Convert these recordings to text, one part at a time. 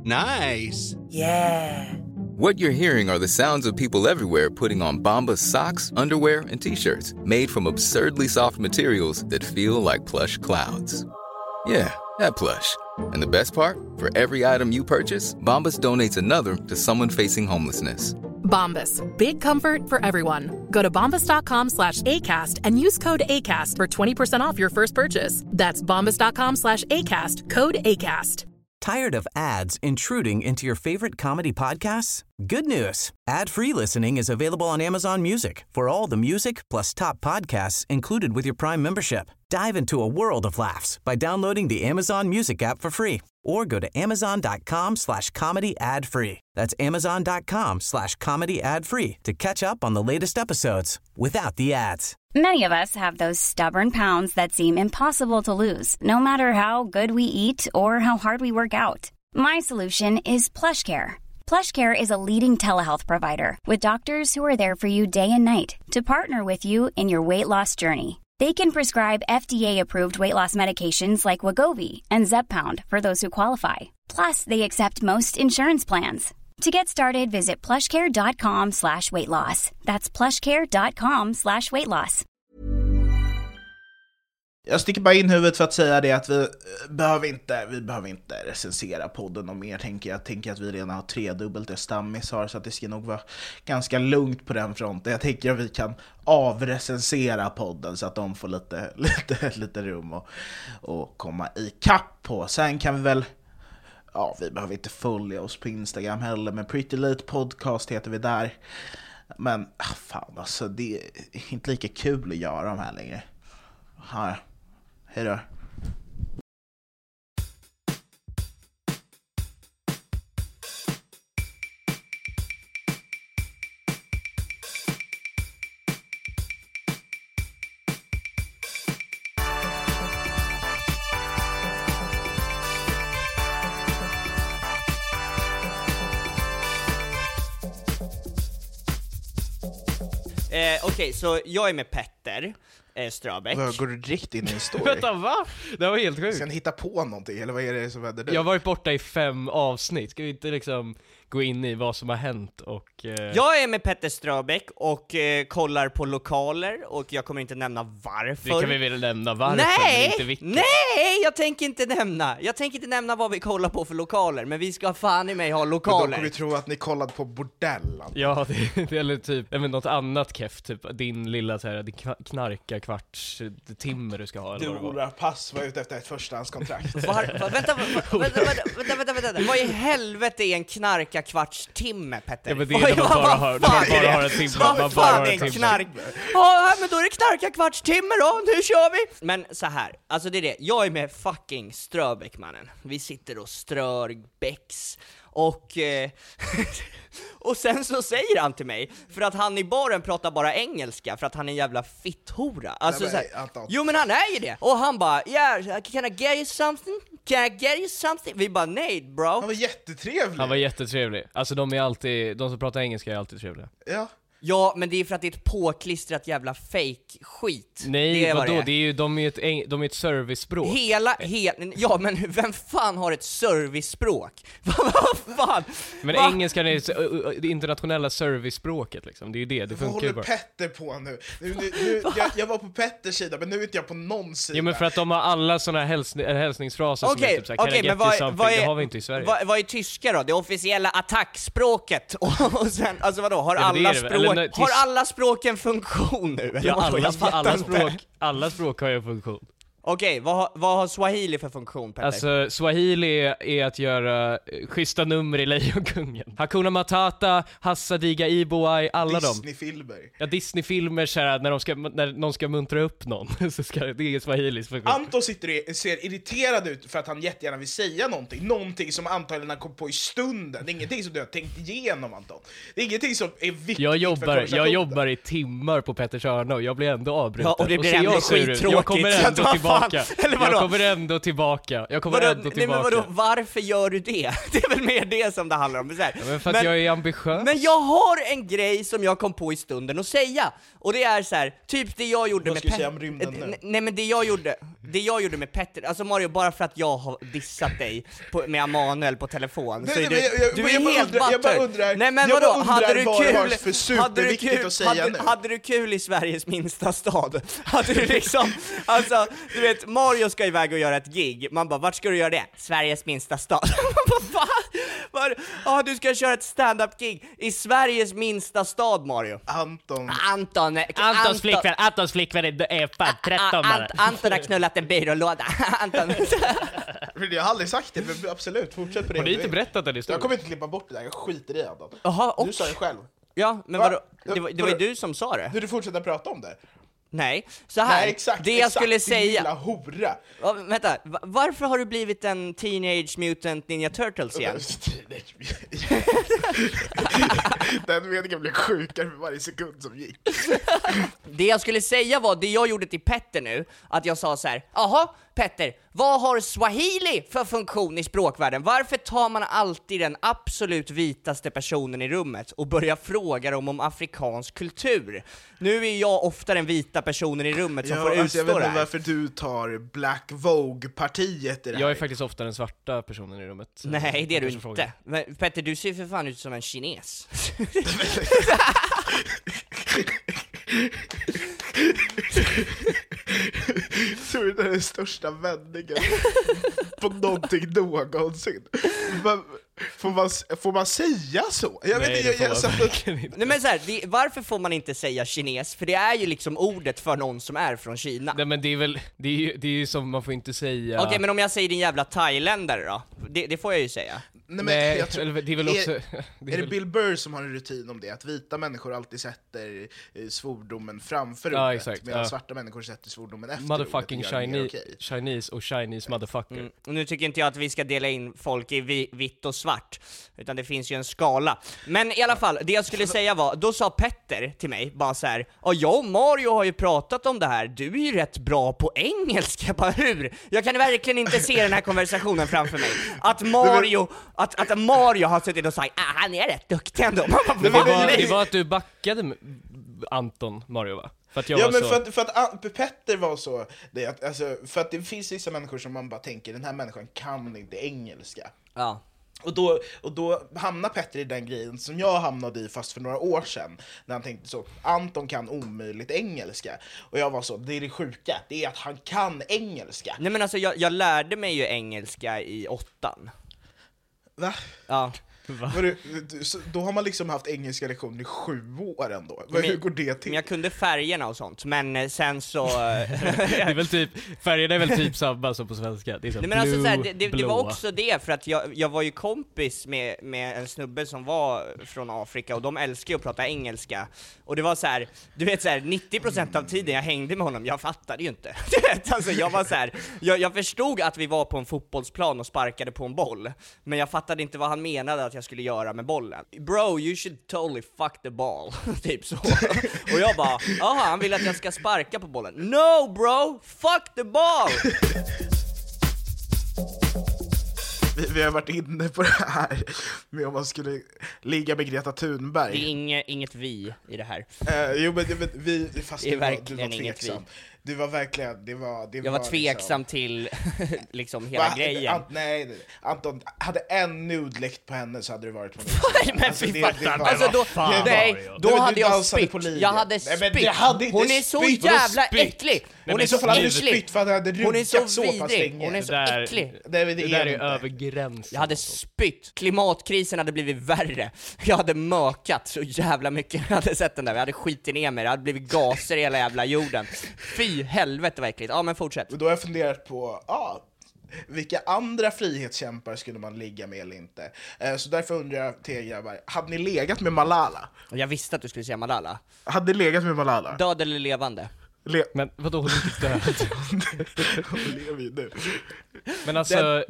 Nice. Yeah. What you're hearing are the sounds of people everywhere putting on Bombas socks, underwear, and T-shirts made from absurdly soft materials that feel like plush clouds. Yeah, that plush. And the best part? For every item you purchase, Bombas donates another to someone facing homelessness. Bombas. Big comfort for everyone. Go to bombas.com/ACAST and use code ACAST for 20% off your first purchase. That's bombas.com/ACAST. Code ACAST. Tired of ads intruding into your favorite comedy podcasts? Good news. Ad-free listening is available on Amazon Music for all the music plus top podcasts included with your Prime membership. Dive into a world of laughs by downloading the Amazon Music app for free or go to amazon.com/comedy ad-free. That's amazon.com/comedy ad-free to catch up on the latest episodes without the ads. Many of us have those stubborn pounds that seem impossible to lose, no matter how good we eat or how hard we work out. My solution is PlushCare. PlushCare is a leading telehealth provider with doctors who are there for you day and night to partner with you in your weight loss journey. They can prescribe FDA-approved weight loss medications like Wegovy and Zepbound for those who qualify. Plus, they accept most insurance plans. To get started, visit plushcare.com/weightloss. That's plushcare.com/weightloss. Jag sticker bara in huvudet för att säga det att vi behöver inte recensera podden och mer, tänker jag. Tänker att vi redan har tredubbelt det Stammis har, så att det ska nog vara ganska lugnt på den fronten. Jag tänker att vi kan avrecensera podden så att de får lite rum och komma i kapp på. Sen kan vi väl, ja, vi behöver inte följa oss på Instagram heller, men Pretty Late Podcast heter vi där. Men fan, alltså det är inte lika kul att göra de här längre. Ja, hej då. Okej, så jag är med Petter Ströbeck. Går du direkt in i en story? Vänta, va? Det var helt sjukt. Ska ni hitta på någonting, eller vad är det som händer nu? Jag har varit borta i 5 avsnitt. Ska vi inte liksom gå in i vad som har hänt och... Jag är med Petter Ströbeck och kollar på lokaler, och jag kommer inte nämna varför. Det kan vi väl nämna varför, nej, men inte vilket. Nej, jag tänker inte nämna vad vi kollar på för lokaler, men vi ska fan i mig ha lokaler. Men då kommer vi tro att ni kollade på bordell. Ja, det är typ något annat keft, typ din lilla så här, din knarka kvarts timmer du ska ha. Du, Ola, pass var ute efter ett förstahandskontrakt. Vänta. Vad i helvete är en knarka kvarts timme, Petter? Ja, men det är när man bara har en timme. Vad fan är en knark? Ja, men då är det knarka kvarts timme då, nu kör vi! Men så här, alltså det är det, jag är med fucking Ströbeck, mannen. Vi sitter och strör bäcks och och sen så säger han till mig, för att han i baren pratar bara engelska, för att han är en jävla fitthora. Alltså så här, jo men han är ju det. Och han bara, yeah, can I get you something? Can I get you something? Vi bara, nej bro. Han var jättetrevlig. Alltså de som pratar engelska är alltid trevliga. Ja. Ja, men det är för att det är ett påklistrat jävla fake skit. Nej, vadå? Det är ju, de är ett servicespråk. Ja, men vem fan har ett servicespråk? Vad fan? Men engelskan är det internationella servicespråket liksom. Det är ju det funkar ju bara. Vad håller Petter på nu? Jag var på Petters sida, men nu är inte jag på någon sida. Ja, men för att de har alla såna hälsningsfraser som är typ så här, men det har vi inte i Sverige. Vad är tyska då? Det officiella attackspråket. Och sen, alltså vadå? Har alla språk en funktion nu? Ja, alla språk har ju en funktion. Okej, vad har Swahili för funktion, Petter? Alltså, Swahili är att göra schyssta nummer i Lejonkungen. Hakuna Matata, Hassadiga Iboai, alla Disney-filmer. Ja, Disney-filmer såhär, när någon ska muntra upp någon. Så ska det är Swahilis funktion. Anton ser irriterad ut för att han jättegärna vill säga någonting som antagligen han kom på i stunden. Det är ingenting som du har tänkt igenom, Anton. Det är ingenting som är viktigt jag jobbar i timmar på Petters hörna och jag blir ändå avbruten. Ja, och det blir ändå skittråkigt. Jag kommer ändå tillbaka tillbaka. Eller vadå? Jag kommer ändå tillbaka. Nej, men vadå, varför gör du det? Det är väl mer det som det handlar om. Så här. Ja, men för att jag är ambitiös. Men jag har en grej som jag kom på i stunden att säga. Och det är så här, typ det jag gjorde med Petter. Nej, men det jag gjorde med Petter. Alltså Mario, bara för att jag har dissat dig med Emanuel på telefon. Nej, så är du är helt butter. Jag bara undrar. Nej, men vadå, hade du kul? För superviktigt att säga nu. Hade du kul i Sveriges minsta stad? Hade du liksom, alltså, du vet, Mario ska iväg och göra ett gig. Man bara, vart ska du göra det? Sveriges minsta stad. Man bara, va? Du ska köra ett stand-up-gig i Sveriges minsta stad, Mario. Antons flickvän är fan 13 bara. Anton har knullat en byrålåda. Anton. Jag har aldrig sagt det, men absolut, fortsätt på det. Har du inte berättat den historien? Jag kommer inte klippa bort det där, jag skiter i Anton. Jaha, Du sa det själv. Ja, men vadå? Det var ju du som sa det. Du fortsätter prata om det. Nej, så här. Nej, exakt, det jag skulle din säga. lilla hora. Vänta, varför har du blivit en Teenage Mutant Ninja Turtles igen? Den meningen blev sjukare för varje sekund som gick. Det jag skulle säga var, det jag gjorde till Petter nu, att jag sa så här: aha, Petter, vad har swahili för funktion i språkvärlden? Varför tar man alltid den absolut vitaste personen i rummet och börjar fråga dem om afrikansk kultur? Nu är jag ofta den vita personen i rummet som får utstå jag vet det inte här. varför du tar Black Vogue-partiet i det här. Jag är faktiskt ofta den svarta personen i rummet. Nej, det är du inte. Men Petter, du ser för fan ut som en kines. tror det är den största vändningen på någonting någonsin. Får man säga så? Jag vet inte. Nej, men så här, varför får man inte säga kines? För det är ju liksom ordet för någon som är från Kina. Nej, men det är väl, det är ju som man får inte säga. Okej, men om jag säger din jävla thailändare då? Det får jag ju säga. Nej, jag tror, det är väl också... Är det Bill Burr som har en rutin om det? Att vita människor alltid sätter svordomen framför ordet, exakt, medan svarta människor sätter svordomen efter motherfucking ordet. Chinese och Chinese motherfucker. Och nu tycker inte jag att vi ska dela in folk i vitt och svart, utan det finns ju en skala. Men i alla fall, det jag skulle säga var, då sa Petter till mig bara så här: jag och Mario har ju pratat om det här, du är ju rätt bra på engelska. Bara, hur? Jag kan verkligen inte se den här konversationen framför mig. Att Mario har suttit och sagt, han är rätt duktig ändå. Det var att du backade Anton, Mario, va? För att jag ja, var men så... för att Petter var så, alltså, för att det finns vissa människor som man bara tänker, den här människan kan inte engelska. Ja. Och då hamnar Petter i den grejen som jag hamnade i fast för några år sedan, när han tänkte så, Anton kan omöjligt engelska. Och jag var så, det är det sjuka, det är att han kan engelska. Nej, men alltså jag lärde mig ju engelska i 8:an. Va? Ja. Då har man liksom haft engelska lektioner i 7 år ändå. Hur går det till? Men jag kunde färgerna och sånt, men sen så... det är väl typ, färgerna är väl typ samma som på svenska. Det är så. Nej, men alltså, så här, det var också det, för att jag var ju kompis med en snubbe som var från Afrika, och de älskar ju att prata engelska. Och det var så här, du vet så här, 90% av tiden jag hängde med honom, jag fattade ju inte. Alltså, jag var så här, jag förstod att vi var på en fotbollsplan och sparkade på en boll, men jag fattade inte vad han menade att jag skulle göra med bollen. Bro, you should totally fuck the ball. Typ så. Och jag bara, aha, han vill att jag ska sparka på bollen. No bro, fuck the ball! Vi har varit inne på det här med om man skulle ligga med Greta Thunberg. Det är inget vi i det här. Jo, men vi, fast det är du verkligen var inget vi. Du var verkligen, jag var tveksam liksom till liksom hela grejen. Nej, Anton, hade en nude läckt på henne så hade det varit på mig. Men alltså, då hade jag spytt. Jag hade spytt. Hon är så jävla äcklig. Hon är så fall hade spytt för att hade ruggat så pass länge. Hon är så äcklig. Det där är över gränsen. Jag hade spytt. Klimatkrisen hade blivit värre. Jag hade mökat så jävla mycket. Jag hade sett den där. Jag hade skitit ner mig. Det hade blivit gaser i hela jävla jorden. Fy helvete verkligen. Ja, men fortsätt. Och då har jag funderat på vilka andra frihetskämpar skulle man ligga med eller inte. Så därför undrar jag till er grabbar, hade ni legat med Malala? Jag visste att du skulle säga Malala. Hade ni legat med Malala? Död eller levande? Men vadå, hon är inte död? Hon lever ju nu. Men alltså,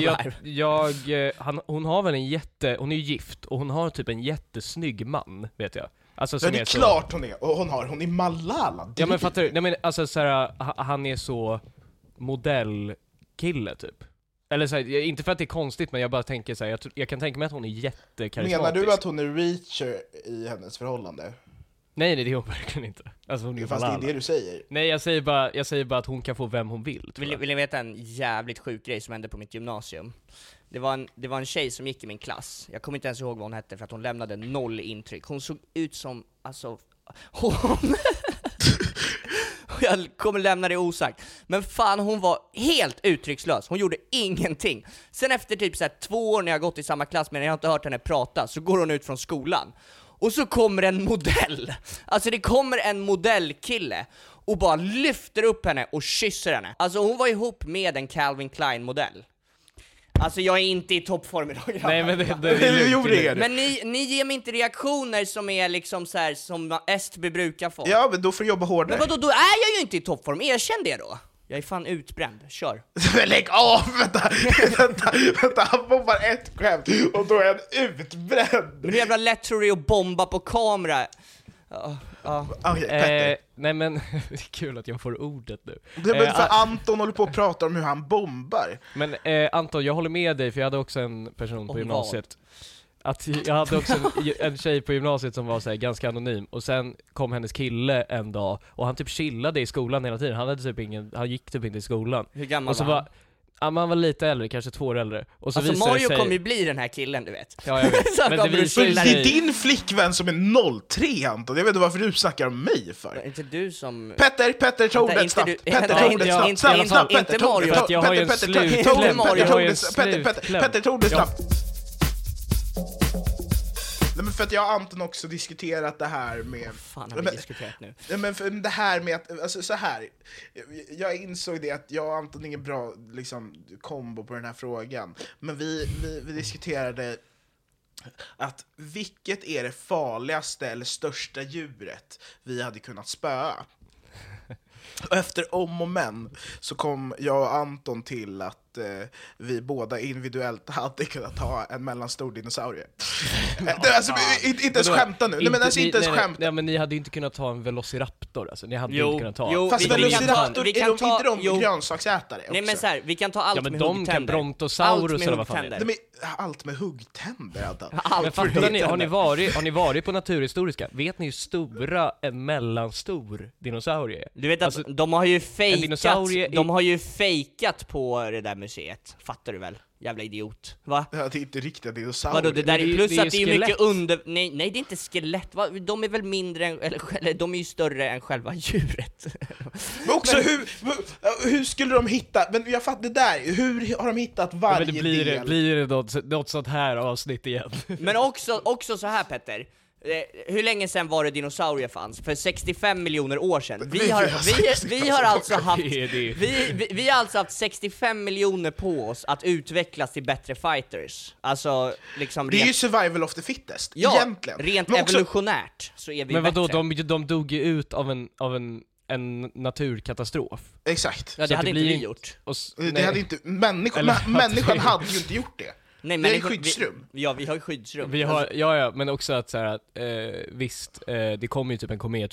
hon har väl hon är ju gift, och hon har typ en jättesnygg man, vet jag. Alltså, det är klart hon är, och hon är Malala. Ja, men fattar du? Nej, men alltså såhär, han är så... modellkille typ. Eller så här, inte för att det är konstigt, men jag bara tänker så här, jag kan tänka mig att hon är jättekarismatisk. Menar du att hon är reacher i hennes förhållande? Nej, det är hon verkligen inte. Alltså hon är fast det är det du säger. Nej, jag säger bara att hon kan få vem hon vill. Vill ni veta en jävligt sjuk grej som hände på mitt gymnasium? Det var en tjej som gick i min klass. Jag kommer inte ens ihåg vad hon hette för att hon lämnade 0 intryck. Hon såg ut som, alltså, hon... Jag kommer lämna det osagt. Men fan, hon var helt uttryckslös. Hon gjorde ingenting. Sen efter typ så här 2 år när jag gått i samma klass men jag har inte hört henne prata, så går hon ut från skolan. Och så kommer en modell. Alltså det kommer en modellkille och bara lyfter upp henne och kysser henne. Alltså hon var ihop med en Calvin Klein-modell. Alltså jag är inte i toppform idag. Nej, men det men ni ger mig inte reaktioner som är liksom så här som Estby brukar få. Ja, men då får du jobba hårdare. Men vadå, då är jag ju inte i toppform. Erkänn det då. Jag är fan utbränd. Kör. Lägg av, vänta, han bombar ett skämt och då är han utbränd. Men hur jävla lätt tror du är att bomba på kamera? Okej, Petter. Nej men, det är kul att jag får ordet nu. Men för Anton håller på att prata om hur han bombar. Men Anton, jag håller med dig, för jag hade också en person på gymnasiet. Att jag hade också en tjej på gymnasiet som var så här, ganska anonym. Och sen kom hennes kille en dag och han typ chillade i skolan hela tiden. Han gick typ inte i skolan. Hur gammal och så var han? Man var lite äldre, kanske 2 år äldre. Och så alltså Mario kommer ju bli den här killen, du vet. Ja, jag vet. Men det är din flickvän som är 03, Anton. Jag vet inte varför du snackar om mig för. Det är inte du som... Petter, ta ordet snabbt. Inte Mario. Jag har ju en Petter, ta ordet snabbt. Nej, men för att jag och Anton också diskuterat det här med... Fan har vi diskuterat nu? Men för det här med att, alltså så här, jag insåg det att jag och Anton är ingen bra liksom kombo på den här frågan. Men vi diskuterade att vilket är det farligaste eller största djuret vi hade kunnat spöa. Och efter om och men så kom jag och Anton till att vi båda individuellt hade kunnat ha en mellanstor dinosaurie. Alltså, inte ens skämta nu. Nej, men alltså, inte ens skämta. Nej, men ni hade inte kunnat ha en velociraptor. Alltså. Ni hade inte kunnat ha. Fast velociraptor, är de grönsaksätare också? Nej, men så här, vi kan ta allt med huggtänder. De kan brontosaurus eller vad fan är det? Allt med huggtänder. Men fattar ni, har ni varit på Naturhistoriska? Vet ni hur stora en mellanstor dinosaurie är? Du vet att alltså, de har ju fejkat på det där museet. Fattar du väl? Jävla idiot. Va? Ja, det är inte riktiga dinosaurier. Vadå, det där är plus att det är mycket under... Nej, det är inte skelett. Va? De är väl mindre än... Eller de är ju större än själva djuret. Men också hur skulle de hitta... Men jag fattar det där. Hur har de hittat varje del? Blir det något sånt här avsnitt igen? Men också så här, Petter. Hur länge sedan var det dinosaurier fanns? För 65 miljoner år sedan. Vi har alltså haft 65 miljoner på oss att utvecklas till bättre fighters. Alltså liksom det är ju survival of the fittest. Ja, egentligen. Rent evolutionärt så är vi men bättre. Men vadå, de dog ju ut av en naturkatastrof. Exakt. Ja, det hade inte vi gjort. Det hade inte människan hade ju inte gjort det. Nej, men det är skyddsrum. Vi har ju skyddsrum. Vi har, ja, men också att så här, visst, det kommer ju typ en komet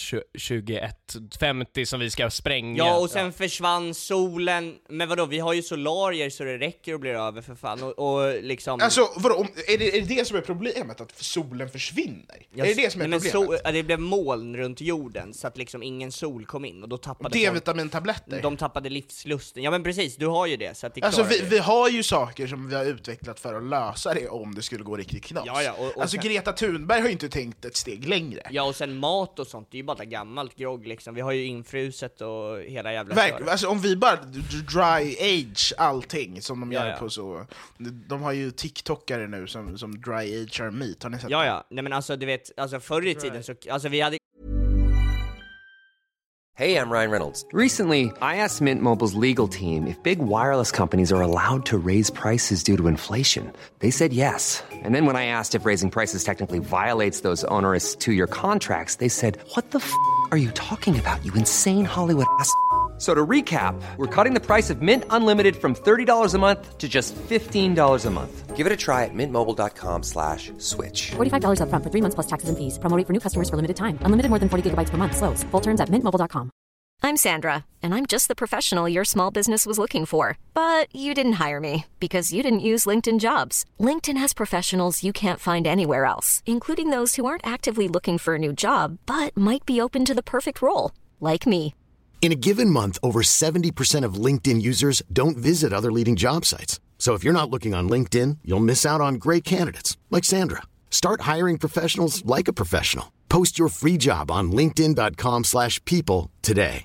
2150 som vi ska spränga. Ja, och sen försvann solen. Men vadå, vi har ju solarier så det räcker och blir över för fan. Och liksom... Alltså, vadå, är det som är problemet? Att solen försvinner? Är det det som är problemet? Det blev moln runt jorden så att liksom ingen sol kom in. Och då tappade D-vitamintabletter. De tappade livslusten. Ja, men precis, du har ju det. Så att det alltså, vi har ju saker som vi har utvecklat för att lösa det om det skulle gå riktigt knas. Ja, och alltså sen... Greta Thunberg har ju inte tänkt ett steg längre. Ja, och sen mat och sånt, det är ju bara gammalt grogg liksom. Vi har ju infruset och hela jävla alltså om vi bara dry age allting som de gör på så... De har ju TikTokare nu som dry agear meat, har ni sett? Ja. Nej, men alltså du vet, alltså förr i tiden så... Alltså vi hade... Hey, I'm Ryan Reynolds. Recently, I asked Mint Mobile's legal team if big wireless companies are allowed to raise prices due to inflation. They said yes. And then when I asked if raising prices technically violates those onerous 2-year contracts, they said, "What the f*** are you talking about, you insane Hollywood ass?" So to recap, we're cutting the price of Mint Unlimited from $30 a month to just $15 a month. Give it a try at mintmobile.com/switch. $45 up front for 3 months plus taxes and fees. Promo rate for new customers for limited time. Unlimited more than 40 gigabytes per month. Slows full terms at mintmobile.com. I'm Sandra, and I'm just the professional your small business was looking for. But you didn't hire me because you didn't use LinkedIn Jobs. LinkedIn has professionals you can't find anywhere else, including those who aren't actively looking for a new job, but might be open to the perfect role, like me. In a given month, over 70% of LinkedIn users don't visit other leading job sites. So if you're not looking on LinkedIn, you'll miss out on great candidates, like Sandra. Start hiring professionals like a professional. Post your free job on linkedin.com/people today.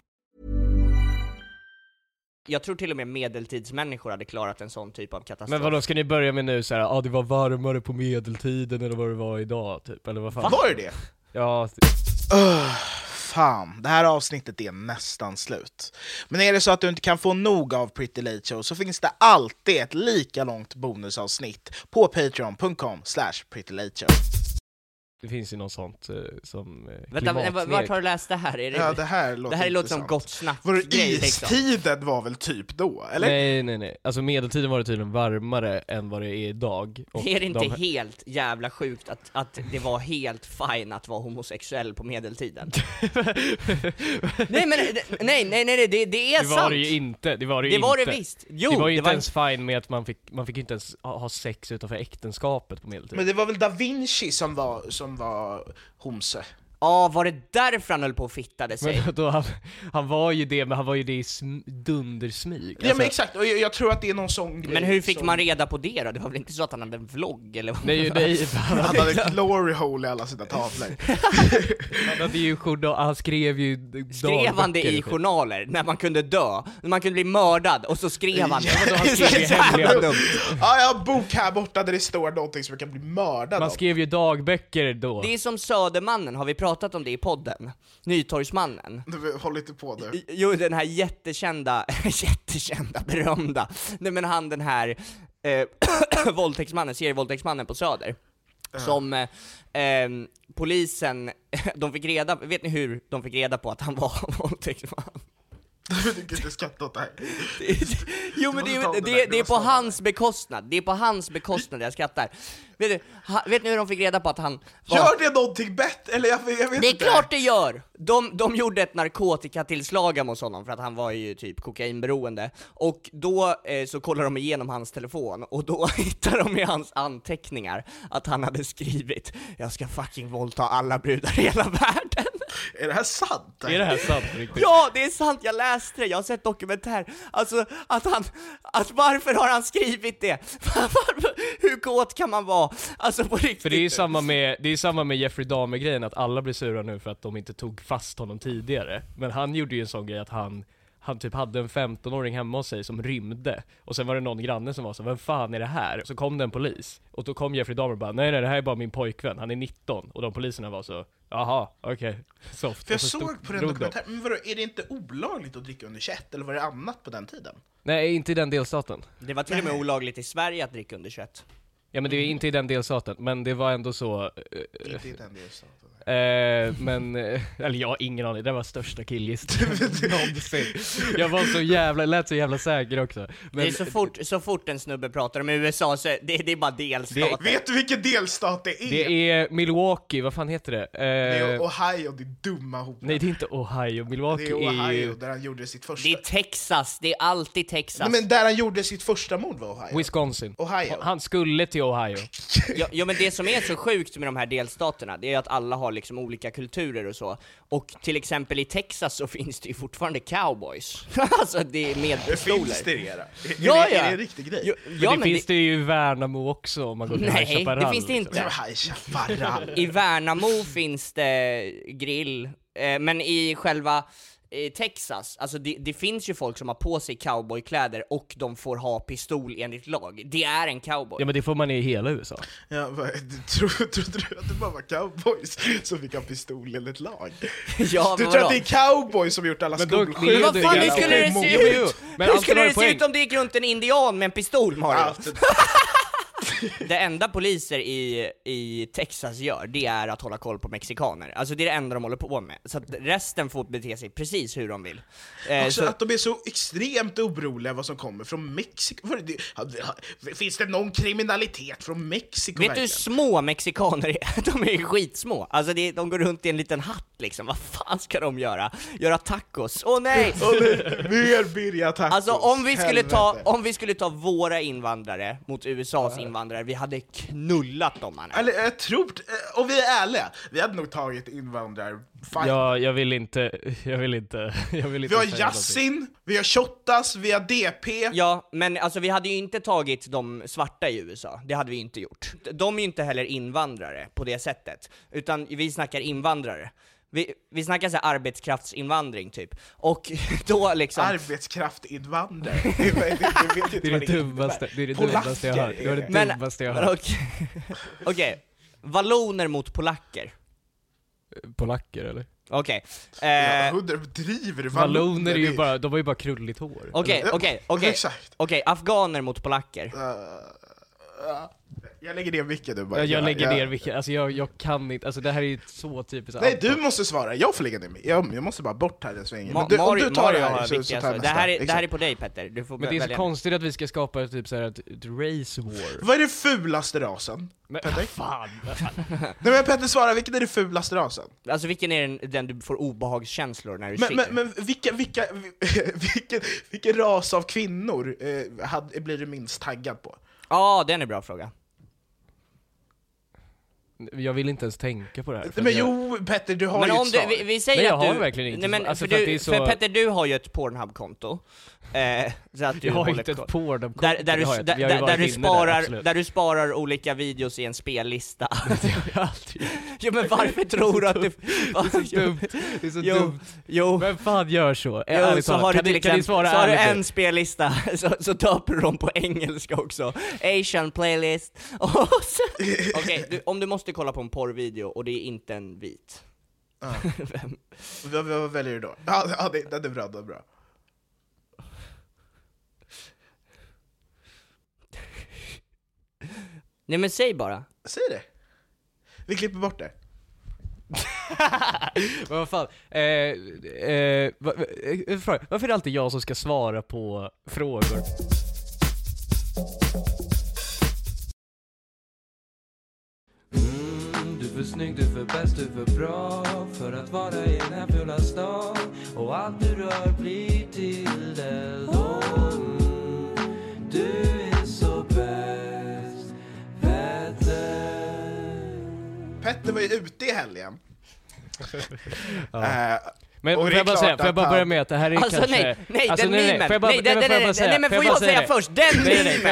Jag tror till och med medeltidsmänniskor hade klarat en sån typ av katastrof. Men vadå, ska ni börja med nu såhär, det var varmare på medeltiden eller vad det var idag, typ, eller vad fan? Var det det? Ja. Fan, det här avsnittet är nästan slut. Men är det så att du inte kan få nog av Pretty Late Show så finns det alltid ett lika långt bonusavsnitt på patreon.com/prettylateshow. Det finns ju något sånt som vänta, vart har du läst det här? Är det, ja, det här låter som gott snack. Istiden var väl typ då, eller? Nej. Alltså medeltiden var det tydligen varmare än vad det är idag. Och är det inte helt jävla sjukt att det var helt fine att vara homosexuell på medeltiden? nej, det är sant. Det var det ju inte. Det var det visst. Jo, det var ju inte ens fine med att man fick inte ens ha sex utanför äktenskapet på medeltiden. Men det var väl Da Vinci som var homse. Ja, var det därför han höll på att fittade sig? Men då, han var ju det, men han var ju det i dundersmyg. Ja, men exakt, och jag tror att det är någon sån grej. Men hur fick man reda på det då? Det var väl inte så att han hade en vlogg eller vad? Nej, han hade ett glory hole i alla sina tavlor. Han hade ju han skrev han det i journaler när man kunde dö, när man kunde bli mördad, och så skrev han det. Han skrev ju hemliga jag har en bok här borta där det står någonting som man kan bli mördad. Man skrev ju dagböcker då. Det är som Södermannen, har vi pratat om det i podden? Nytorgsmannen. Håll lite på nu. Jo, den här jättekända, berömda. Nej, men han, den här serievåldtäktsmannen på Söder. Som polisen, vet ni hur de fick reda på att han var våldtäktsman? Du kan inte skratta åt det här. Jo, men det är på hans bekostnad. Det är på hans bekostnad jag skrattar. Vet ni hur de fick reda på att han var... Gör det någonting bättre? Eller jag vet det är inte. Klart det gör! De gjorde ett narkotikatillslag mot honom för att han var ju typ kokainberoende. Och då så kollar de igenom hans telefon, och då hittar de i hans anteckningar att han hade skrivit: jag ska fucking våldta alla brudar i hela världen. Är det här sant? Är det här sant riktigt? Ja, det är sant, jag läste det, jag har sett dokumentär. Alltså, varför har han skrivit det? Hur kåt kan man vara? Alltså på riktigt. För det är samma med Jeffrey Dahmer-grejen, att alla blir sura nu för att de inte tog fast honom tidigare. Men han gjorde ju en sån grej att han typ hade en 15-åring hemma hos sig som rymde. Och sen var det någon granne som var så: vem fan är det här? Så kom det en polis. Och då kom Jeffrey Dahmer och bara: nej, det här är bara min pojkvän, han är 19. Och de poliserna var så: jaha, okej, soft. För jag såg på den dokumentären, men vadå, är det inte olagligt att dricka under 21? Eller var det annat på den tiden? Nej, inte i den delstaten. Det var till och med olagligt i Sverige att dricka under 21. Ja, men det är inte i den delstaten, men det var ändå så... Inte i den delstaten. Eller jag har ingen aning, det var största killgist någonsin. Jag var lät så jävla säker också. Men, det är så fort en snubbe pratar om USA så det är bara delstater. Vet du vilken delstat det är? Det är Milwaukee, vad fan heter det? Det är Ohio, det är dumma hopar. Nej, det är inte Ohio, Milwaukee det är Ohio, ju... där han gjorde sitt första... Det är Texas, det är alltid Texas. Nej, men där han gjorde sitt första mord var Ohio. Wisconsin. Ohio. Han skulle till Ohio. Ja, men det som är så sjukt med de här delstaterna, det är att alla har liksom olika kulturer och så. Och till exempel i Texas så finns det ju fortfarande cowboys. Alltså det är med pistoler. Finns det det? Ja. Är det en riktig grej? Men det finns det ju i Värnamo också om man går till Chaparral. Nej, det finns det inte. I Värnamo finns det grill, men i själva Texas, alltså det finns ju folk som har på sig cowboykläder och de får ha pistol enligt lag. Det är en cowboy. Ja, men det får man i hela USA. Ja, trodde du att det bara var cowboys som fick ha pistol enligt lag? Ja, du tror att det är cowboys som gjort alla skolskjutningar? Vad fan, hur skulle det se ut? Hur skulle det se ut om det gick runt en indian med en pistol, Mario? det enda poliser i Texas gör, det är att hålla koll på mexikaner. Alltså det är det enda de håller på med. Så att resten får bete sig precis hur de vill. Också att de är så extremt oroliga vad som kommer från Mexiko. Finns det någon kriminalitet från Mexiko? Vet du hur små mexikaner är? De är skitsmå. Alltså de går runt i en liten hatt liksom. Vad fan ska de göra? Göra tacos? Åh nej! Mer birria tacos. Alltså om vi skulle ta våra invandrare mot USAs invandrare, vi hade knullat dem, mannen. Eller jag tror, och vi är ärliga, vi hade nog tagit invandrare. Ja, jag vill inte. Vi har Yassin, vi har Shottaz, vi har DP. Ja, men alltså vi hade ju inte tagit de svarta i USA. Det hade vi inte gjort. De är ju inte heller invandrare på det sättet, utan vi snackar invandrare. Vi snackar så här arbetskraftsinvandring typ. Och då liksom arbetskraftinvandrare. Det är det dummaste jag har hört. Det är det dummaste jag har hört. Okej. Valloner mot polacker. Polacker eller? Okej. Driver valloner är ju bara, de har ju bara krulligt hår. Okej, afghaner mot polacker. Jag lägger ner vilket du bara. Jag lägger ner vilket. Alltså jag kan inte. Alltså det här är ju så typiskt. Nej, du måste svara. Jag får lägga ner mig. Jag måste bara bort här en sväng. Om du tar det här så tar det här är på dig, Petter. Du får men det är så konstigt att vi ska skapa typ så här ett race war. Vad är det fulaste rasen? Men, Petter? Fan. Nej men Petter, svara, vilken är det fulaste rasen? Alltså vilken är den du får obehagskänslor när du ser? Men vilken ras av kvinnor blir du minst taggad på? Ja, det är en bra fråga. Jag vill inte ens tänka på det här. Men jo, Petter, du har ju ett svar. Vi säger nej, jag att har du verkligen inte. Nej, men alltså, för Petter, du har ju ett Pornhub-konto. Så att du jag har inte ett Pornhub-konto. Där du sparar olika videos i en spellista. Jo, men varför tror du att du... Det är så dumt. Jo. Men fan gör så. Så har du till exempel så har du en spellista, så döper de på engelska också. Asian playlist. Okej, om du måste kolla på en porrvideo och det är inte en vit. Vad väljer du då? Ja, det är bra, det är bra. Nej men säg bara. Säg det. Vi klipper bort det. Vad fan? Varför är det alltid jag som ska svara på frågor? Du är för snygg, du är för bäst, du är för bra för att vara i den här fula stan. Och allt du rör blir till det. Du är så bäst, Petter var ju ute i helgen. Men får jag bara börja med att det här är alltså, kanske... Nej, alltså, den mimen! Nej, men får jag säga först? Den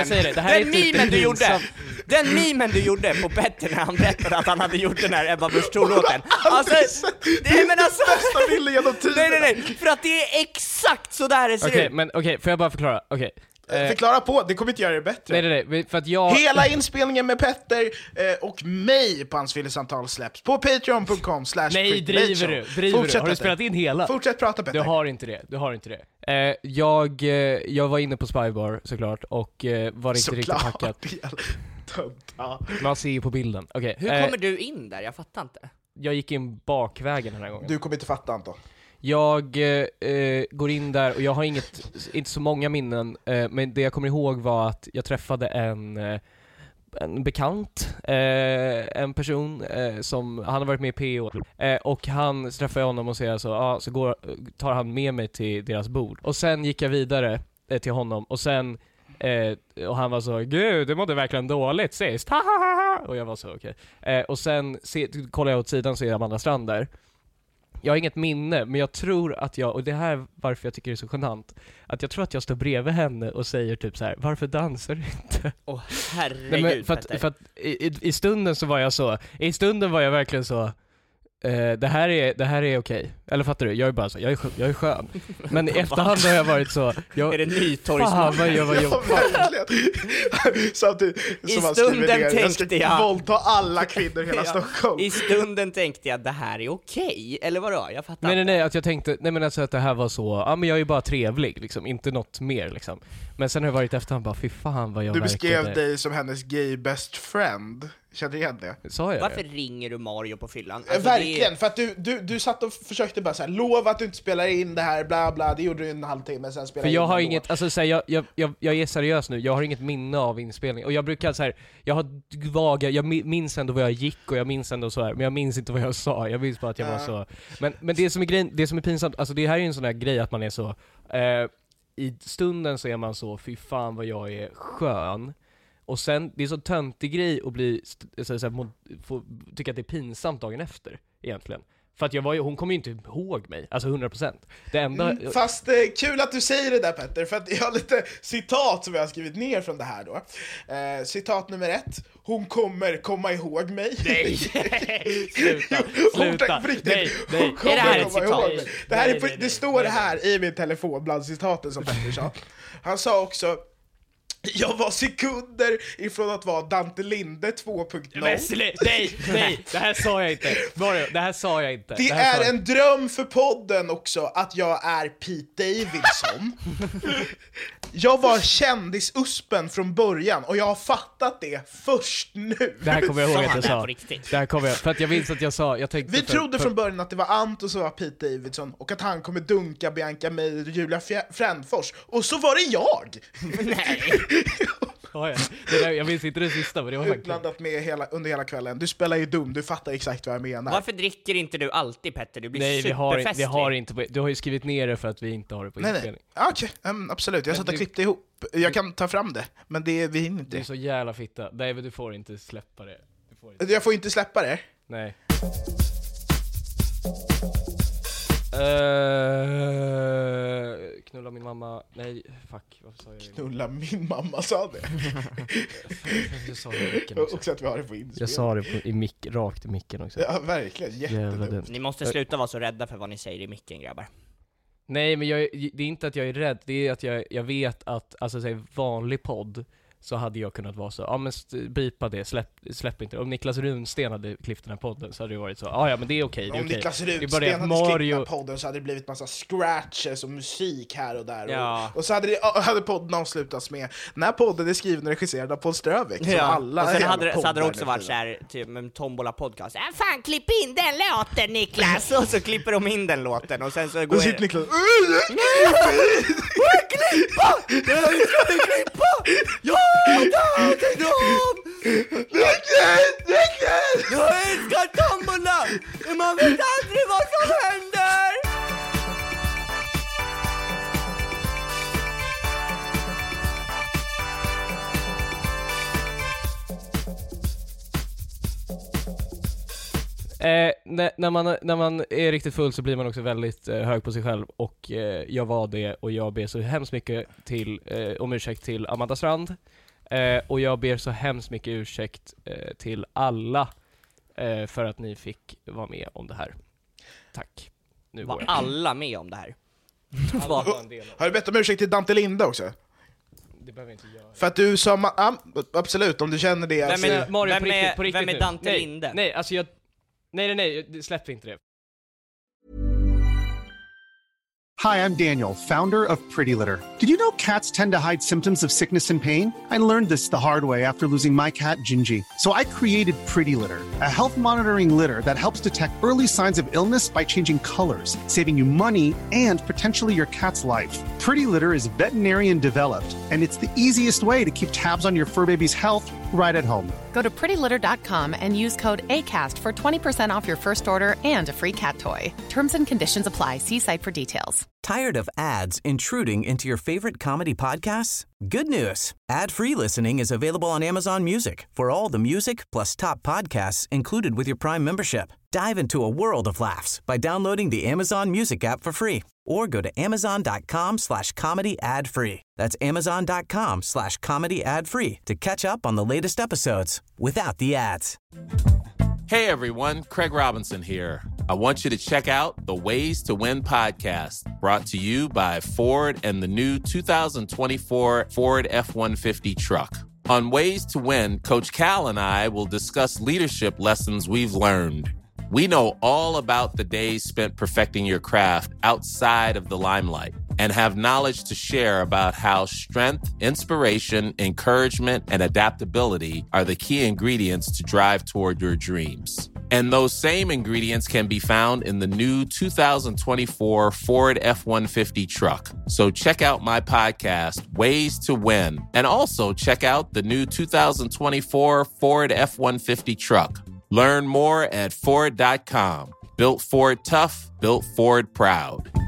mimen du gjorde på Petter när han berättade att han hade gjort den här Ebba Busch Thor-låten. Alltså, bästa bilden genom tiden. Nej, för att det är exakt så där det ser ut. Okej, får jag bara förklara? Okej. Förklara på, det kommer inte göra det bättre. Nej, för att jag... Hela inspelningen med Petter och mig på hans fyllesamtal släpps på patreon.com/. Nej, driver du? Har du spelat in hela? Fortsätt prata, Petter. Du har inte det. Jag var inne på Spybar såklart och var inte riktigt packad. Man ser ju på bilden. Okay. Hur kommer du in där? Jag fattar inte. Jag gick in bakvägen den här gången. Du kommer inte fatta, Anton. Jag går in där och jag har inte så många minnen, men det jag kommer ihåg var att jag träffade en bekant, en person som han har varit med i PO, och han träffade honom och säger så tar han med mig till deras bord. Och sen gick jag vidare till honom och sen och han var så, gud, det mådde verkligen dåligt sist. Och jag var så, okej. Och sen kollar jag åt sidan så är Amanda Strand där. Jag har inget minne, men jag tror att och det här varför jag tycker det är så genant, att jag tror att jag står bredvid henne och säger typ så här: varför dansar du inte? Herregud. Nej, men för att i stunden så var jag så, i stunden var jag verkligen så, det här är okej. Eller fattar du? Jag är bara så, jag är skön. Men i efterhand har jag varit så... Är det Nytorgsman? Fan vad jag var Samtidigt som man skriver ner, jag ska våldta alla kvinnor i hela Stockholm. I stunden tänkte jag, det här är okej. Eller vadå? Jag fattar. Nej, att jag tänkte, alltså att det här var så, ja men jag är ju bara trevlig liksom, inte något mer liksom. Men sen har det varit efterhand bara, fy fan vad jag Du beskrev verkade... dig som hennes gay best friend. Känner du igen det? Sa jag Varför det? ringer du Mario på fyllan? Alltså, verkligen, för att du satt och försökte bara så här, lova att du inte spelar in det här, bla bla, det gjorde du en halvtimme, sen spelade för jag in har det inget, alltså så här, jag är seriös nu, jag har inget minne av inspelning. Och jag brukar så här, jag har vaga, jag minns ändå vad jag gick och jag minns ändå så här, men jag minns inte vad jag sa, jag minns bara att jag var så. Men det som är grejen, det som är pinsamt, alltså det här är ju en sån där grej att man är så, i stunden så är man så, fy fan vad jag är skön. Och sen, det är så töntig grej att bli tycka att det är pinsamt dagen efter, egentligen. För att hon kommer ju inte ihåg mig, alltså 100%. Det enda... Fast kul att du säger det där, Petter, för att jag har lite citat som jag har skrivit ner från det här då. Citat nummer 1. Hon kommer komma ihåg mig. Nej, sluta. Nej. Hon kommer komma ihåg mig. Det står här i min telefon bland citaten som Petter sa. Han sa också: jag var sekunder ifrån att vara Dante Linde 2.0. Nej, det här sa jag inte. Mario, det här sa jag inte. Det är en dröm för podden också att jag är Pete Davidson. Jag var kändis-uspen från början och jag har fattat det först nu. Det här kommer jag ihåg att jag sa. Det här kommer jag, för att jag minns att jag sa, vi trodde från början att det var Anton som var Pete Davidson och att han kommer dunka Bianca Meir och Julia Frändfors. Och så var det jag! Nej. Ja. Jag minns inte det sista, men det var utblandat med under hela kvällen. Du spelar ju dum, du fattar exakt vad jag menar. Varför dricker inte du alltid, Petter? Du blir superfestlig. Vi har inte du har ju skrivit ner det för att vi inte har det på inspelning. Okej, absolut. Jag satt och klippte ihop. Jag kan ta fram det, men vi hinner inte. Du är så jävla fitta. Nej, du får inte släppa det. Jag får inte släppa det? Nej. Knulla min mamma. Nej, fuck, varför sa jag? Knulla min mamma, sa det. Jag sa det också att vi har det på inspelning. Jag sa det rakt i micken också. Ja, verkligen, jättedumt. Ni måste sluta vara så rädda för vad ni säger i micken, grabbar. Nej, men det är inte att jag är rädd. Det är att jag vet att, alltså säg vanlig podd, så hade jag kunnat vara så, ja men bipa det, släpp inte. Om Niklas Runsten hade klippt den här podden så hade det varit så, ja men det är okej. Om Niklas Runsten hade klippt den här podden så hade det blivit massa scratches och musik här och där. Ja. Och så hade podden avslutats med, den här podden är skriven och regisserad av Paul Strövik. Ja. Alla och sen hade det också varit så här, typ en Tombola podcast. Fan, klipp in den låten, Niklas! Och så klipper de in den låten och sen så går sitter Niklas. Klippa! Nej, vi ska inte klippa! Ja! Jag älskar Tombola! Men man vet aldrig vad som händer! När man är riktigt full så blir man också väldigt hög på sig själv, och jag var det, och jag ber så hemskt mycket om ursäkt till Amanda Strand, och jag ber så hemskt mycket ursäkt till alla för att ni fick vara med om det här. Tack. Nu var alla med om det här? Har du bett om ursäkt till Dante Linde också? Det behöver inte göra. För att du sa absolut, om du känner det. Vem är Dante Linde? Nej, alltså Nej, släpp inte det. Hi, I'm Daniel, founder of Pretty Litter. Did you know cats tend to hide symptoms of sickness and pain? I learned this the hard way after losing my cat, Gingy. So I created Pretty Litter, a health monitoring litter that helps detect early signs of illness by changing colors, saving you money and potentially your cat's life. Pretty Litter is veterinarian developed, and it's the easiest way to keep tabs on your fur baby's health right at home. Go to prettylitter.com and use code ACAST for 20% off your first order and a free cat toy. Terms and conditions apply. See site for details. Tired of ads intruding into your favorite comedy podcasts? Good news. Ad-free listening is available on Amazon Music for all the music plus top podcasts included with your Prime membership. Dive into a world of laughs by downloading the Amazon Music app for free or go to amazon.com/comedy ad-free. That's amazon.com/comedy ad-free to catch up on the latest episodes without the ads. Hey everyone, Craig Robinson here. I want you to check out the Ways to Win podcast, brought to you by Ford and the new 2024 Ford F-150 truck. On Ways to Win, Coach Cal and I will discuss leadership lessons we've learned. We know all about the days spent perfecting your craft outside of the limelight and have knowledge to share about how strength, inspiration, encouragement, and adaptability are the key ingredients to drive toward your dreams. And those same ingredients can be found in the new 2024 Ford F-150 truck. So check out my podcast, Ways to Win, and also check out the new 2024 Ford F-150 truck. Learn more at Ford.com. Built Ford tough, built Ford proud.